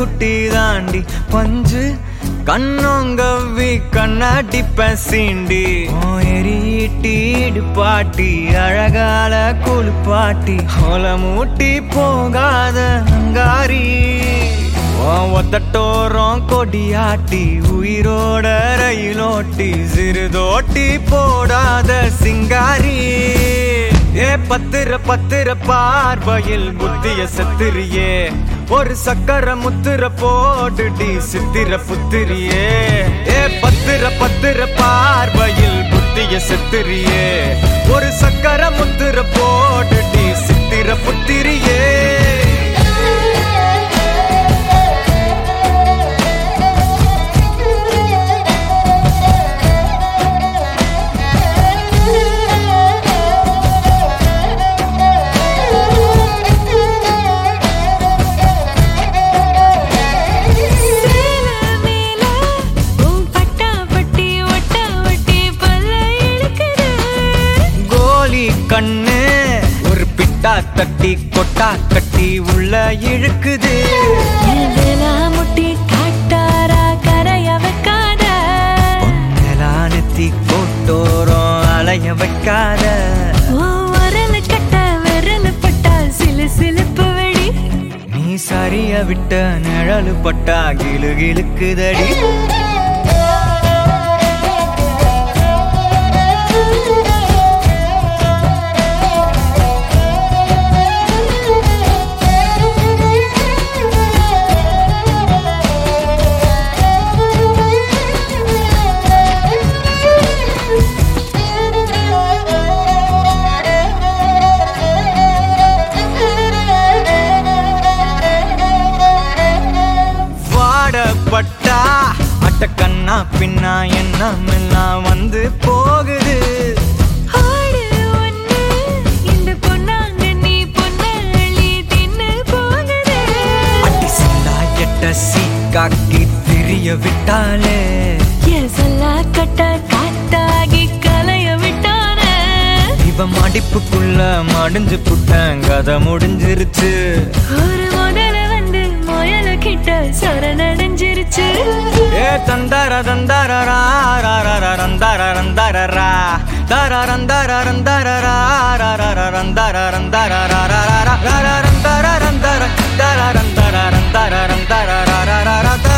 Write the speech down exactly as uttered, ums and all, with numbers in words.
குட்டி தாண்டி பஞ்சு கண்ணோங்கவி கண்ணாடி பசீண்டி எரிட்டீடு பாட்டி அழகால குளிப்பாட்டி ஹோல மூட்டி போகாத அங்காரி ஒத்தட்டோரம் கொடியாட்டி உயிரோட ரயிலோட்டி சிறுதோட்டி போடாத சிங்காரி ஏ பத்திர பத்திர பார்வையில் புத்திய செத்திரியே ஒரு சக்கர முத்திர போடுடி சித்திர புத்திரியே ஏ பத்திர பத்திர பார்வையில் புத்திய செத்திரியே ஒரு சக்கர முத்திர போடுடி சித்திர புத்திரியே கண்ணு ஒரு பிட்டா தட்டி கொட்டா கட்டி உள்ள இழுக்குது முட்டி காட்டாரா கரைய வைக்காத நெத்தி கோட்டோரம் அலைய வைக்காத வரல கட்ட விரல் பட்டா சிலு சிலுப்பு வெடி நீ சரிய விட்ட நிழலு பட்டா கிளு கிளுக்குதடி பட்டா அட்ட கண்ணா பின்னா எண்ணமெல்லாம் வந்து போகுது ஆடு ஒண்ணு இந்த பொண்ணாங்க நீ பொண்ணி தின்னு போகுது அட்டி சில்லா எட்ட சீக்காக்கி திரிய விட்டாலே எசல்லா கட்ட காத்தாகி கலைய விட்டானே இவ மடிப்புக்குள்ள மடிஞ்சு புட்டேன் கதை முடிஞ்சிருச்சு ஒரு முதல வந்து முயல கிட்ட சரணடைஞ்சிருச்சு ஏ தந்தார தந்தார ரந்தார ரந்தார ரா தார ரந்தார ரந்தார ரந்தார ரந்தார ரந்தார ரந்தார ரந்தார ரந்தார ரந்தார ரந்தார ரந்தார